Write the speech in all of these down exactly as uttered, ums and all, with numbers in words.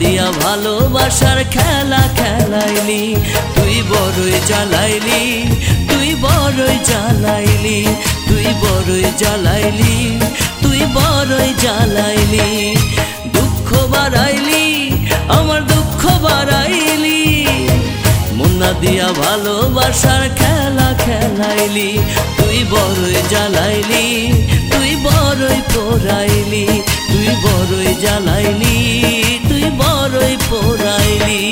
দিয়া ভালোবাসার খেলা খেলাইলি, তুই বড়ই জ্বালাইলি, তুই বড়ই জ্বালাইলি, তুই বড়ই জ্বালাইলি, তুই বড়ই জ্বালাইলি। দুঃখ বাড়াইলি, আমার দুঃখ বাড়াইলি, মুন্না দিয়া ভালোবাসার খেলা খেলাইলি, তুই বড়ই জ্বালাইলি, তুই বড়ই পোড়াইলি, তুই বড়ই জ্বালাইলি, তুই বড়ই পোড়াইলি।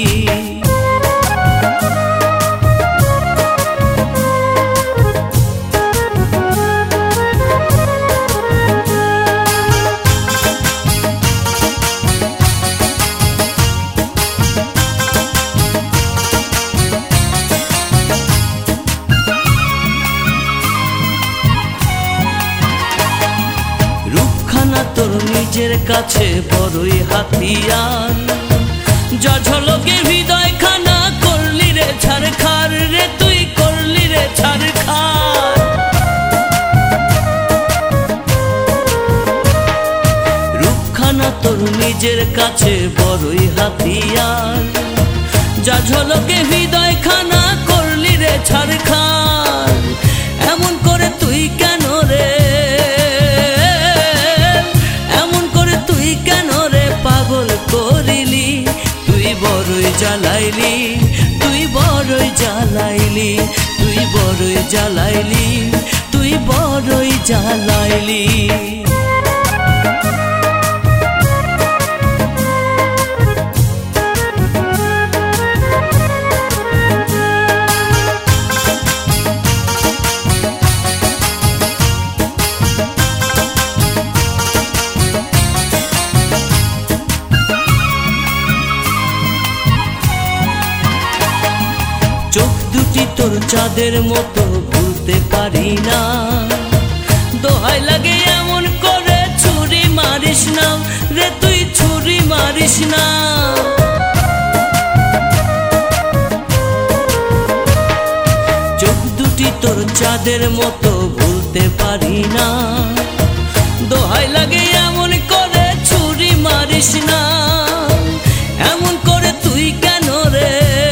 রূপখানা তোর নিজের কাছে বড়ই হাতিয়ার, যা ঝলকে হৃদয় খানা করলি রে ছারখার, রে তুই করলি রে ছারখার। রূপখানা তোর নিজের কাছে বড়ই হাতিয়ার, যা ঝলকে হৃদয় খানা করলি রে ছারখার। এমন করে তুই কেন রে, করিলি তুই বড়ই জ্বালাইলি, তুই বড়ই জ্বালাইলি, তুই বড়ই জ্বালাইলি, তুই বড়ই জ্বালাইলি। চোখ দুটি তোর চাঁদের মতো ভুলতে পারি না, দোহাই লাগে এমন করে ছুরি মারিস না রে, তুই ছুরি মারিস না। চোখ দুটি তোর চাঁদের মতো ভুলতে পারি না, দোহাই লাগে এমন করে ছুরি মারিস না। এমন করে তুই কেন রে,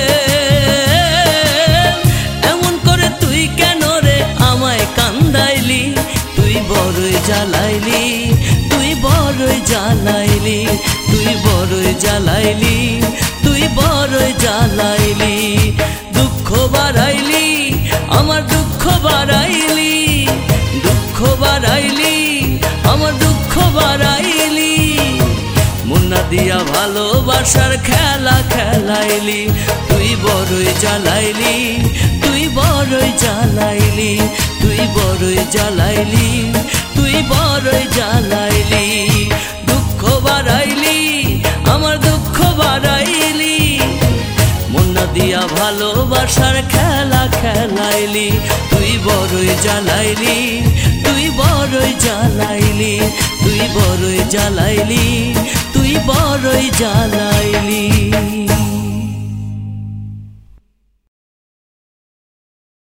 বড়ই জ্বালাইলি, তুই বড়ই জ্বালাইলি, তুই বড়ই জ্বালাইলি, তুই বড়ই জ্বালাইলি। দুঃখ বাড়াইলি, আমার দুঃখ বাড়াইলি, দুঃখ বাড়াইলি, আমার দুঃখ বাড়াইলি। মুন্না দিয়া ভালোবাসার খেলা খেলাইলি, তুই বড়ই জ্বালাইলি, তুই বড়ই জ্বালাইলি, তুই বড়ই জ্বালাইলি, তুই বড়ই জ্বালাইলি। দুঃখ বাড়াইলি, আমার দুঃখ বাড়াইলি, মুন্না দিয়া ভালোবাসার খেলা খেলাইলি, তুই বড়ই জ্বালাইলি, তুই বড়ই জ্বালাইলি, তুই বড়ই জ্বালাইলি, তুই বড়ই জ্বালাইলি।